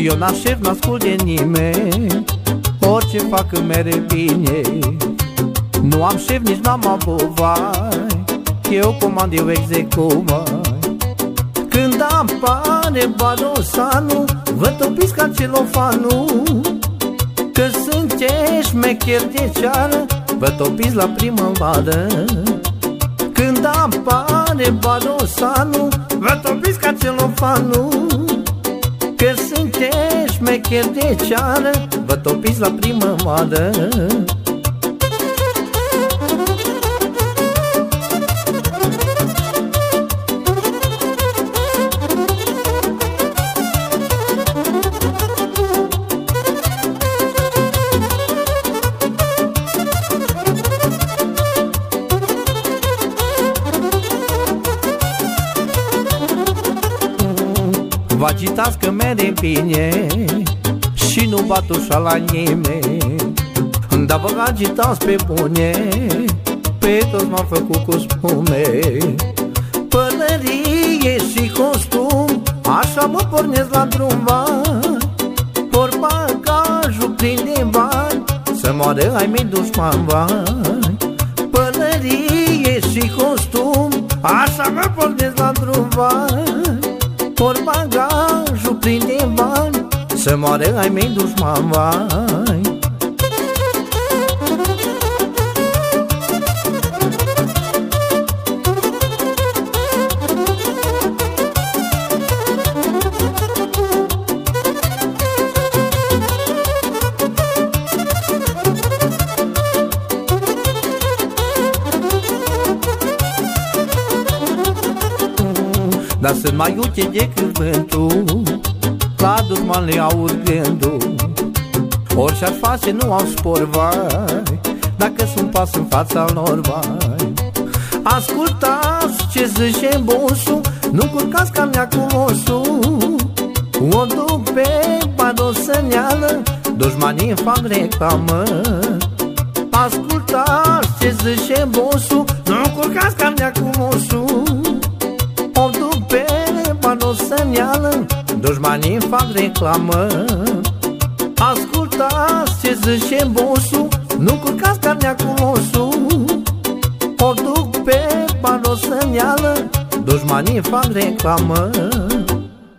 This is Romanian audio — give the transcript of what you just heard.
Eu n-aștept, n-ascult de nimeni, orice fac îmi mere bine. Nu am șef, nici n-am abovai, eu comand, eu execut, mai. Când apare barosanul, vă topiți ca celofanul, că sunteți șmecher de ceară, vă topiți la primăvară. Când apare barosanul, vă topiți ca celofanul, că sunteți șmecher de ceară, vă topiți la primăvară. Vă agitați că mere bine și nu bat ușa la nimeni, dar vă agitați pe bune, pe toți m-am făcut cu spume. Pălărie și costum, așa mă pornesc la drum, vai. Por bagajul plin de bani, să moară ai mei dușman, vai. Pălărie și costum, așa mă pornesc la drum, vai. Por bagajul plin de bani, să moară ai mei dușman, vai. Dar sunt mai uite decât vântul, la dușman le au urgându. Orice-ar face nu au spor, vai, dacă sunt pas în fața lor, vai. Ascultați ce zice bossul, nu curcați carnea cu osul. O duc pe barosăneală, dușmanii fac reclamă. Ascultați ce zice bossul, nu curcați carnea cu osul. O duc pe barosăneală, dușmanii fac reclamă. Ascultați ce zice bossul, nu curcați carnea cu osul. O duc pe barosăneală, dușmanii fac reclamă.